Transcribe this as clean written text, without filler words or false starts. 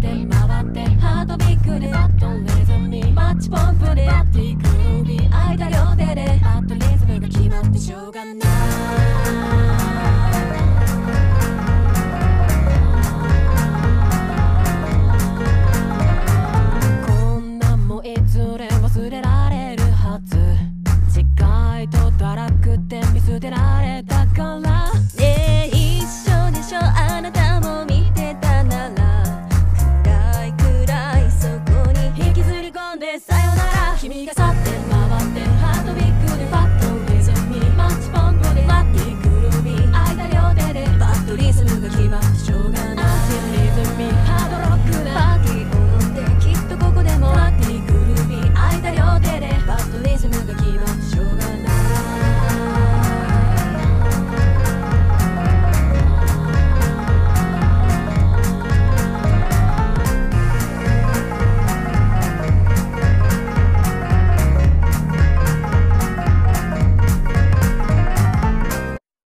って回ってハートビッグでバットリズムにマッチポンプでやっていくルービー空いた両手でバットリズムが決まってしょうがない